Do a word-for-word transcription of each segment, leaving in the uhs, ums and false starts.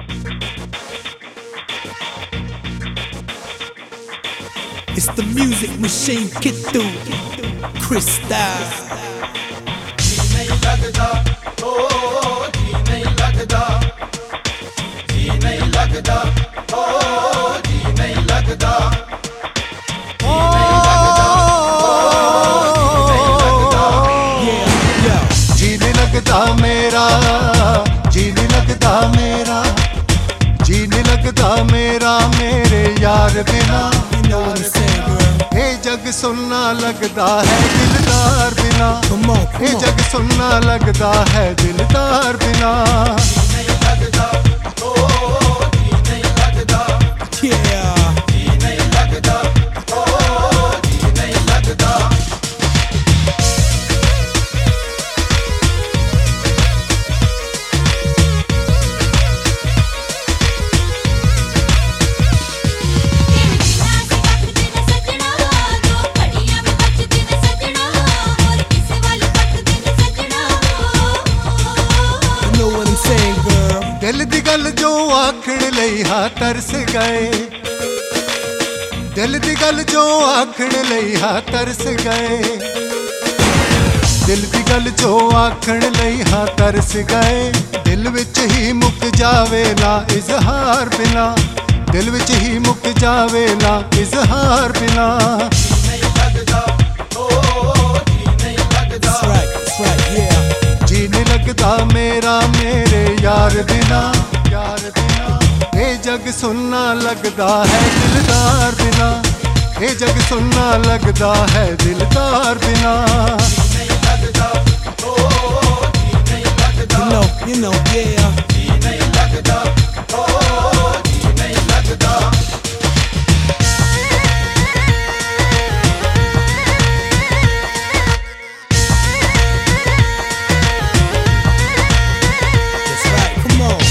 It's the music machine Kittu Crystal. जी नहीं लगता, ओ जी नहीं लगता, जी नहीं लगता, ओ जी नहीं लगता, जी नहीं लगता, जी नहीं लगता मेरा, जी नहीं लगता मेरा, जी नहीं लगता मेरा मेरे यार बिना। You know what I'm saying, girl? ये जग सुनना लगता है दिलदार बिना। Come on, come ये on. जग सुनना लगता है दिलदार बिना। नहीं लगता, ओ जी नहीं लगता, Yeah. जी नहीं लगता, ओ जी नहीं लगता। You know what I'm saying, girl? दिल दी गल जो आखण लई हा तरस गए, दिल दी गल जो आखण लई हा तरस गए, दिल दी गल जो आखण लई हा तरस गए। दिल विच ही मुक जावे ना इजहार बिना, दिल विच ही मुक जावे ना इजहार बिना। नहीं लगता, ओ जी नहीं लगता। That's right, that's right, yeah. जी नहीं लगता मेरा मेरे यार बिना, यार बिना। ये जग सुनना लगता है दिलदार बिना, ये जग सुनना लगता है दिलदार बिना। नहीं लगता, ओ जी नहीं लगता, You know, you know, yeah. जी नहीं लगता, ओ जी नहीं लगता। That's right, come on.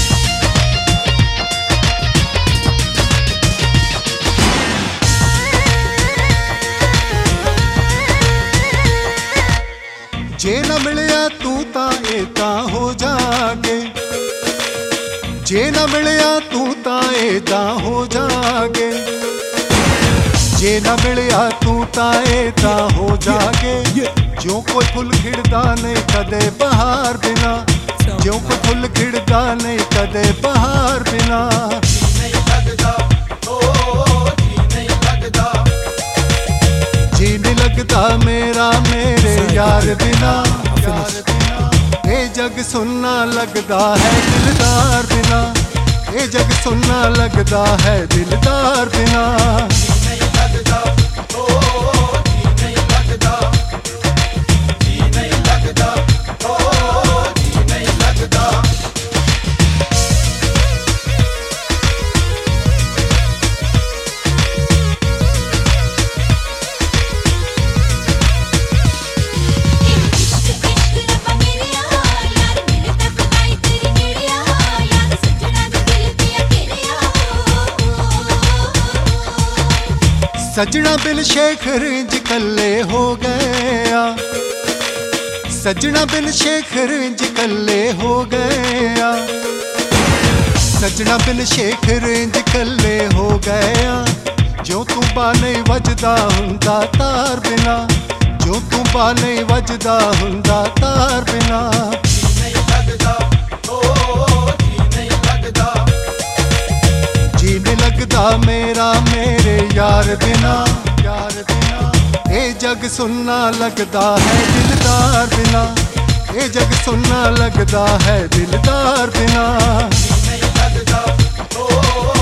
जे न मिलिया तू ता ए ता हो जागे, जे न मिलिया तू ता ए ता हो जागे, जे न मिलिया तू ता ए ता हो जागे। जो कोई फुल खिड़दा नहीं कदे बहार बिना, जो कोई फुल खिड़दा नहीं कदे बहार बिना। नहीं लगता, ओ जी नहीं लगता, जी नहीं लगता मेरा मेरे यार बिना, यार बिना। ये जग सुनना लगता है दिलदार बिना, ये जग सुनना लगता है दिलदार बिना। नहीं लगता, ओ जी नहीं लगता, जी नहीं लगता, ओ जी नहीं लगता। सजना बिन शेखर इंज कल्ले हो गया, सजना बिन शेखर इंज कल्ले हो गया, सजना बिन शेखर इंज कल्ले हो गया। जो तू बाने वजदा हुंदा तार बिना, जो तू बाने वजदा हुंदा तार बिना। नहीं लगता, ओ जी नहीं लगता, जी नहीं लगता मेरा मेरे यार बिना, यार बिना। ये जग सुनना लगता है दिलदार बिना, ये जग सुनना लगता है दिलदार बिना। नहीं लगता, ओ